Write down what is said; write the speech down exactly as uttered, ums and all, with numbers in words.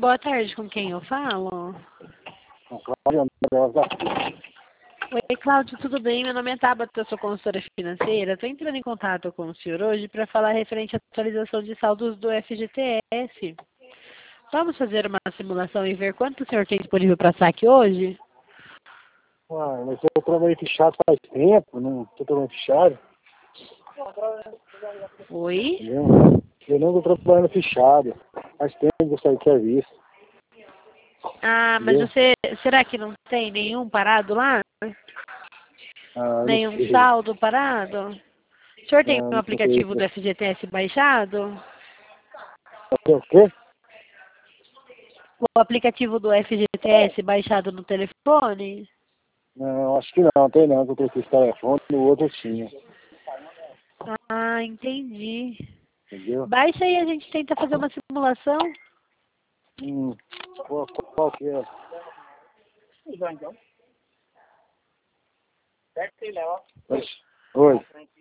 boa tarde, com quem eu falo? Com Cláudio André da Silva. Oi, Cláudio, tudo bem? Meu nome é Tabata, eu sou consultora financeira. Estou entrando em contato com o senhor hoje para falar referente à atualização de saldos do F G T S. Vamos fazer uma simulação e ver quanto o senhor tem disponível para saque hoje? Ah, mas eu trabalhei fichado faz tempo, não estou trabalhando fichado. Oi? Entendeu? Eu não estou trabalhando fichado. Faz tempo que eu saí de serviço. Ah, mas Entendeu? você, será que não tem nenhum parado lá? Ah, não Nenhum sei. saldo parado? O senhor tem Ah, um não sei. aplicativo do F G T S baixado? Tem o quê? O aplicativo do F G T S baixado no telefone? Não, acho que não, tem não, que eu tenho esse telefone, no outro eu tinha. Ah, entendi. Entendeu? Baixa aí, a gente tenta fazer uma simulação. Hum, qual, qual que é? Oi.